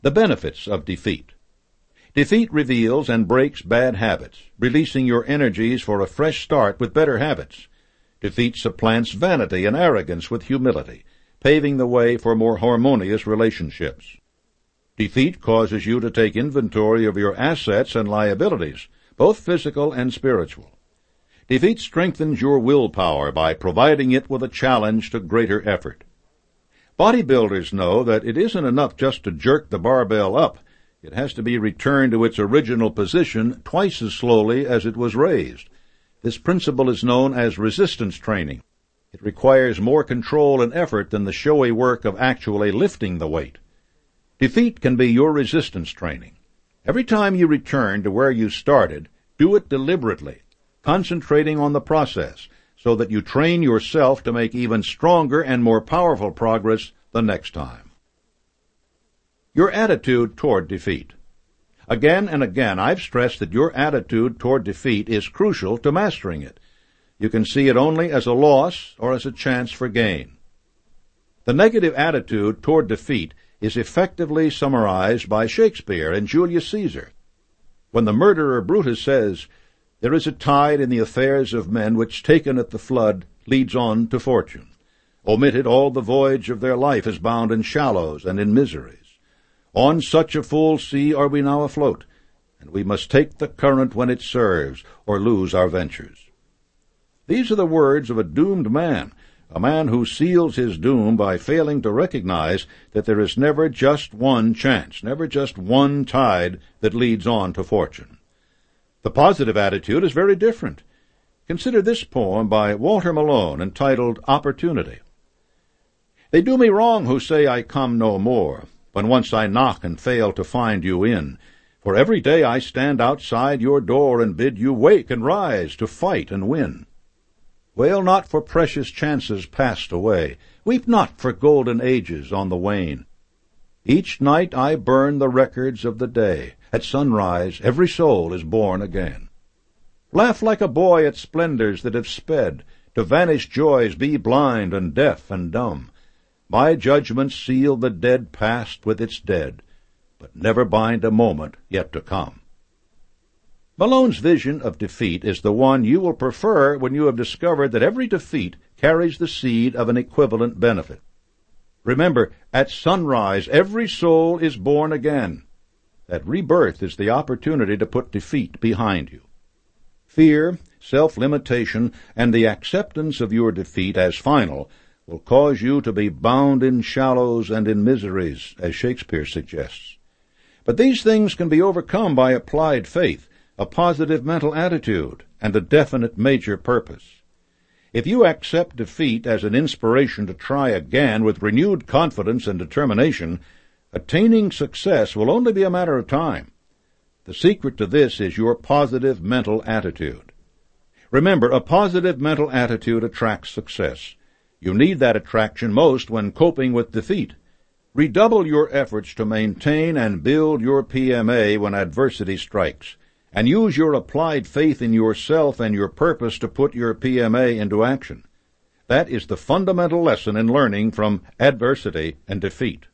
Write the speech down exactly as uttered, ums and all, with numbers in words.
The benefits of defeat. Defeat reveals and breaks bad habits, releasing your energies for a fresh start with better habits. Defeat supplants vanity and arrogance with humility, paving the way for more harmonious relationships. Defeat causes you to take inventory of your assets and liabilities, both physical and spiritual. Defeat strengthens your willpower by providing it with a challenge to greater effort. Bodybuilders know that it isn't enough just to jerk the barbell up. It has to be returned to its original position twice as slowly as it was raised. This principle is known as resistance training. It requires more control and effort than the showy work of actually lifting the weight. Defeat can be your resistance training. Every time you return to where you started, do it deliberately, concentrating on the process, so that you train yourself to make even stronger and more powerful progress the next time. Your attitude toward defeat. Again and again, I've stressed that your attitude toward defeat is crucial to mastering it. You can see it only as a loss or as a chance for gain. The negative attitude toward defeat is effectively summarized by Shakespeare and Julius Caesar. When the murderer Brutus says, "There is a tide in the affairs of men which, taken at the flood, leads on to fortune. Omitted, all the voyage of their life is bound in shallows and in miseries. On such a full sea are we now afloat, and we must take the current when it serves, or lose our ventures." These are the words of a doomed man, a man who seals his doom by failing to recognize that there is never just one chance, never just one tide that leads on to fortune. The positive attitude is very different. Consider this poem by Walter Malone entitled Opportunity. "They do me wrong who say I come no more, when once I knock and fail to find you in. For every day I stand outside your door and bid you wake and rise to fight and win. Wail not for precious chances passed away. Weep not for golden ages on the wane. Each night I burn the records of the day. At sunrise every soul is born again. Laugh like a boy at splendors that have sped. To vanished joys be blind and deaf and dumb. My judgment seal the dead past with its dead, but never bind a moment yet to come." Malone's vision of defeat is the one you will prefer when you have discovered that every defeat carries the seed of an equivalent benefit. Remember, at sunrise every soul is born again. That rebirth is the opportunity to put defeat behind you. Fear, self-limitation, and the acceptance of your defeat as final will cause you to be bound in shallows and in miseries, as Shakespeare suggests. But these things can be overcome by applied faith, a positive mental attitude, and a definite major purpose. If you accept defeat as an inspiration to try again with renewed confidence and determination, attaining success will only be a matter of time. The secret to this is your positive mental attitude. Remember, a positive mental attitude attracts success. You need that attraction most when coping with defeat. Redouble your efforts to maintain and build your P M A when adversity strikes, and use your applied faith in yourself and your purpose to put your P M A into action. That is the fundamental lesson in learning from adversity and defeat.